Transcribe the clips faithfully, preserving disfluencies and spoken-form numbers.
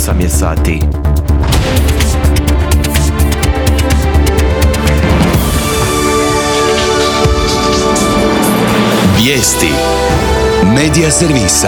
osam je sati. Vijesti Medija servisa.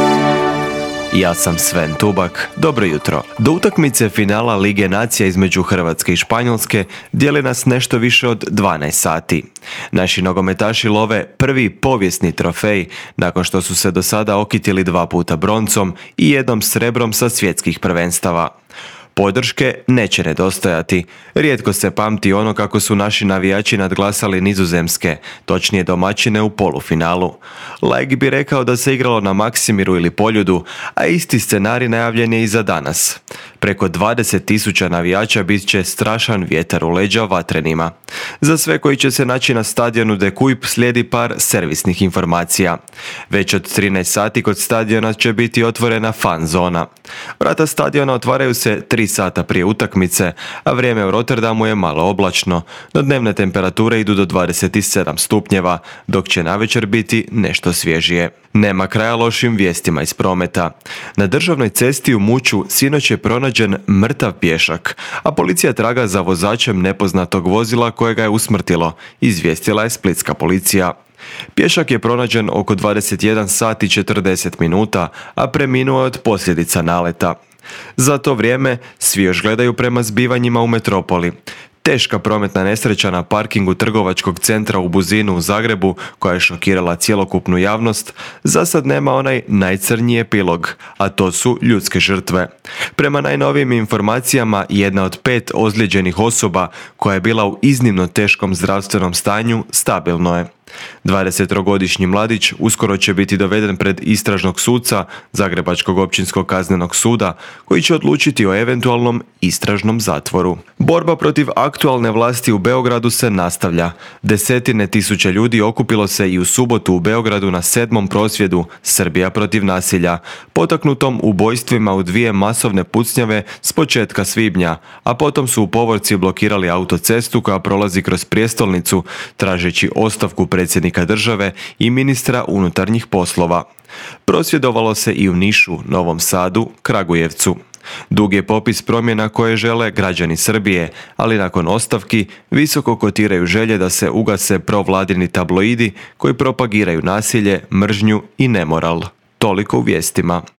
Ja sam Sven Tubak, dobro jutro. Do utakmice finala Lige nacija između Hrvatske i Španjolske dijeli nas nešto više od dvanaest sati. Naši nogometaši love prvi povijesni trofej nakon što su se do sada okitili dva puta broncom i jednom srebrom sa svjetskih prvenstava. Podrške neće nedostajati. Rijetko se pamti ono kako su naši navijači nadglasali Nizozemske, točnije domaćine u polufinalu. Laik bi rekao da se igralo na Maksimiru ili Poljudu, a isti scenarij najavljen je i za danas. Preko dvadeset tisuća navijača bit će strašan vjetar u leđa vatrenima. Za sve koji će se naći na stadionu De Kuip slijedi par servisnih informacija. Već od trinaest sati kod stadiona će biti otvorena fan zona. Vrata stadiona otvaraju se tri sata prije utakmice, a vrijeme u Rotterdamu je malo oblačno, no dnevne temperature idu do dvadeset sedam stupnjeva, dok će navečer biti nešto svježije. Nema kraja lošim vijestima iz prometa. Na državnoj cesti u Muću sinoć je pronađen mrtav pješak, a policija traga za vozačem nepoznatog vozila kojega je usmrtilo, izvijestila je splitska policija. Pješak je pronađen oko dvadeset jedan sati i četrdeset minuta, a preminuo je od posljedica naleta. Za to vrijeme svi još gledaju prema zbivanjima u metropoli. Teška prometna nesreća na parkingu trgovačkog centra u Buzinu u Zagrebu, koja je šokirala cjelokupnu javnost, za sad nema onaj najcrnji epilog, a to su ljudske žrtve. Prema najnovijim informacijama, jedna od pet ozlijeđenih osoba koja je bila u iznimno teškom zdravstvenom stanju stabilno je. dvadesettrogodišnji mladić uskoro će biti doveden pred istražnog suca Zagrebačkog općinskog kaznenog suda, koji će odlučiti o eventualnom istražnom zatvoru. Borba protiv aktualne vlasti u Beogradu se nastavlja. Desetine tisuća ljudi okupilo se i u subotu u Beogradu na sedmom prosvjedu Srbija protiv nasilja, potaknutom ubojstvima u dvije masovne pucnjave s početka svibnja, a potom su u povorci blokirali autocestu koja prolazi kroz prijestolnicu, tražeći ostavku predsjednika države i ministra unutarnjih poslova. Prosvjedovalo se i u Nišu, Novom Sadu, Kragujevcu. Dug je popis promjena koje žele građani Srbije, ali nakon ostavki visoko kotiraju želje da se ugase provladini tabloidi koji propagiraju nasilje, mržnju i nemoral. Toliko u vijestima.